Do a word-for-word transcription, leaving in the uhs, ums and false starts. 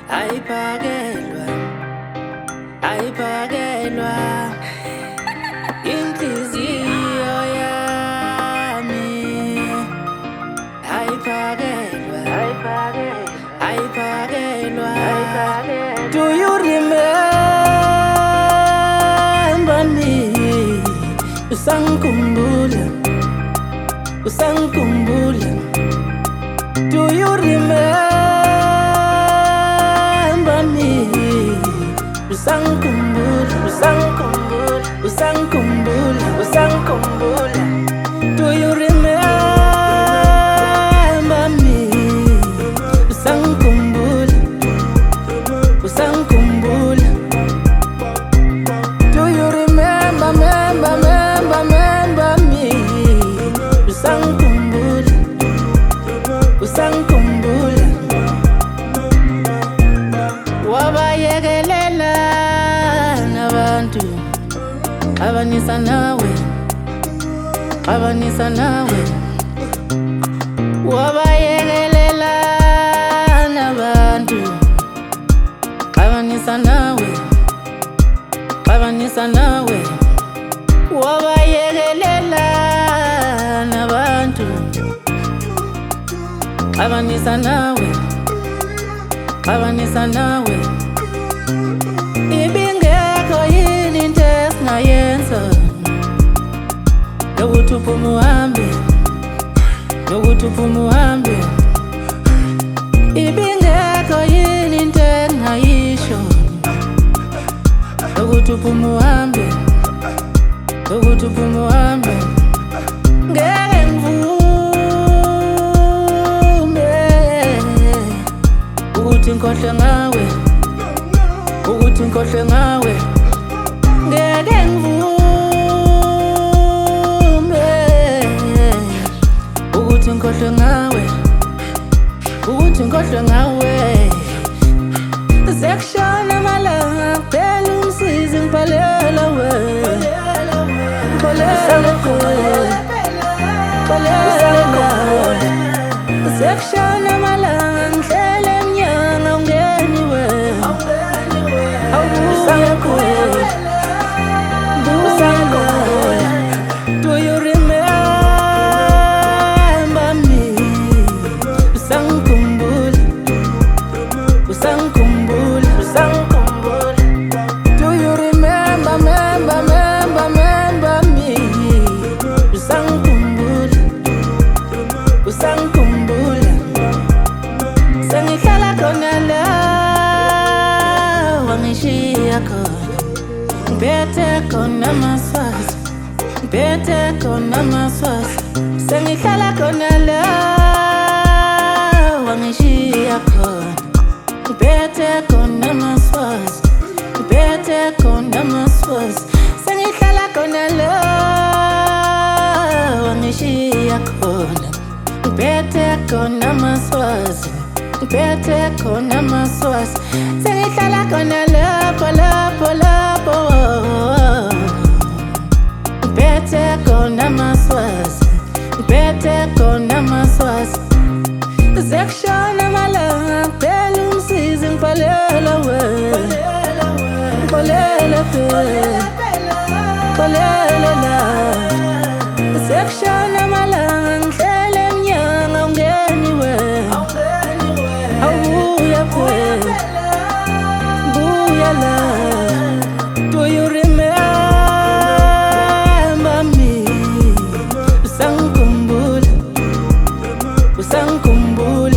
ayiphakelwa ayiphakelwa inhliziyo yami ayiphakelwa ayiphakelwa do you remember me usangikhumbula usangikhumbula do you remember me usangikhumbula usangikhumbula usangikhumbula usangikhumbula do you remember me usangikhumbula usangikhumbula do you remember remember remember remember me usangikhumbula usangikhumbula wabayekelela nabantu abanisa nawe abanisa nawe wabayekelela nabantu abanisa nawe abanisa nawe wabayekelela nabantu abanisa nawe abanisa nawe ibingekho yini into esinayenza yokuthi uphume uhambe yokuthi uphume uhambe ibingekho yini into engayisho yokuthi uphume uhambe yokuthi uphume uhambe ngeke ngivume ukuthi ngikhohlwe ngawe ukuthi ngikhohlwe ngawe ngeke ngivume ukuthi ngikhohlwe ngawe ukuthi ngikhohlwe ngawe sekushona amalanga kuphela umsizi ngiphalela wena ngiphalela ngiphalela sekushona amalanga ngihlele emnyanga ungeni wena awubuye do you remember me usangikhumbula usangikhumbula usangikhumbula do you remember remember remember remember me usangikhumbula usangikhumbula sengihlala khona la wangishiya khona ngiphethe khona amaswazi ngiphethe khona amaswazi sengihlala khona la wangishiya khona ngiphethe khona amaswazi ngiphethe khona amaswazi sengihlala khona la wangishiya khona ngiphethe khona amaswazi ngiphethe khona amaswazi sengihlala khona lapho lapho lapho ngiphethe khona amaswazi ngiphethe khona amaswazi sekushona amalanga kuphela umsizi ngiphalela wena ngiphalela phela ngiphalela la sekushona amalanga ngihlele emnyanga ungeni wena awubuya phela buya la do you remember me usangikhumbula usangikhumbula